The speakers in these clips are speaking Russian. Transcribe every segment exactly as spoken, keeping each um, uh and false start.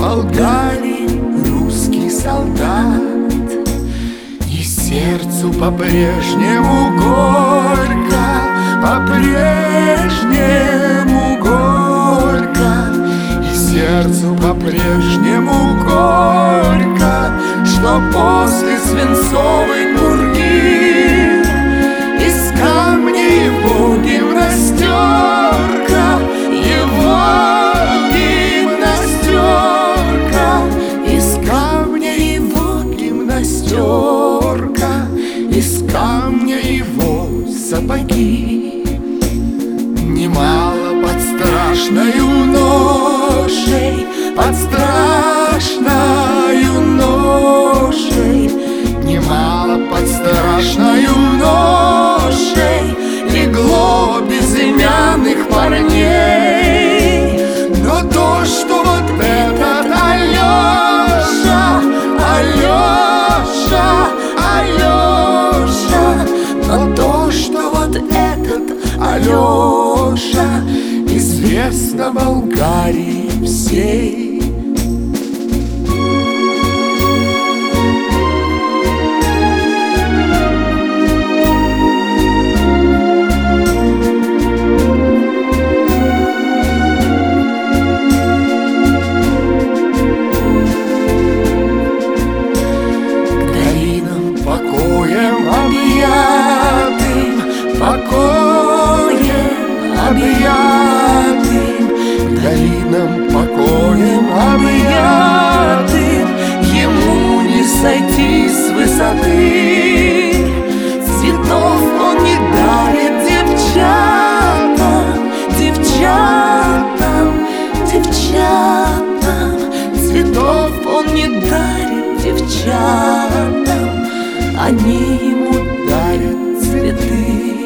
Болгарии русский солдат, и сердцу по-прежнему горько, по-прежнему горько, и сердцу по-прежнему горько, что после свинцовой пурги из камня его гимнастерка, его гимнастерка, из камня его гимнастерка, из камня его сапоги. Немало под страшною ношей, под страшною ношей, немало под страшною ношей легло безымянных парней. Но то, что вот этот Алеша, Алеша, Алеша, но то, что вот этот Алеша известно Болгарии всей. Покоем объятым, покоем объятым, долинам покоем объятым, ему не сойти с высоты. Цветов он не дарит девчатам, девчатам, девчатам, цветов он не дарит девчатам, они ему дарят цветы.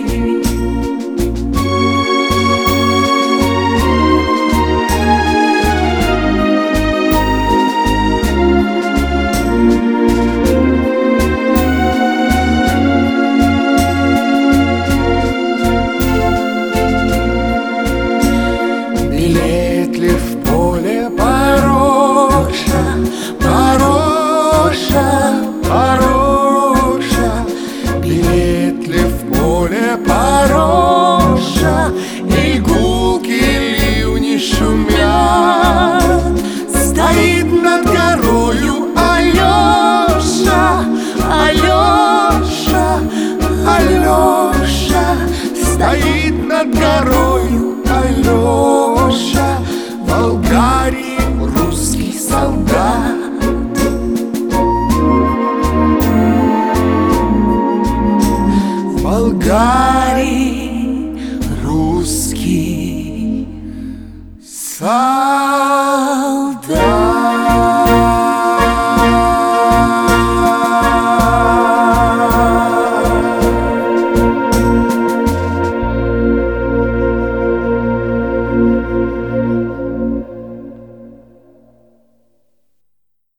Белеет ли в поле пороша, пороша, пороша, белеет ли в поле пороша, и гулки ливни шумят. Стоит над горою Алеша, Алеша, Алеша, стоит над горою Алеша, в Болгарии русский солдат. В Болгарии русский солдат.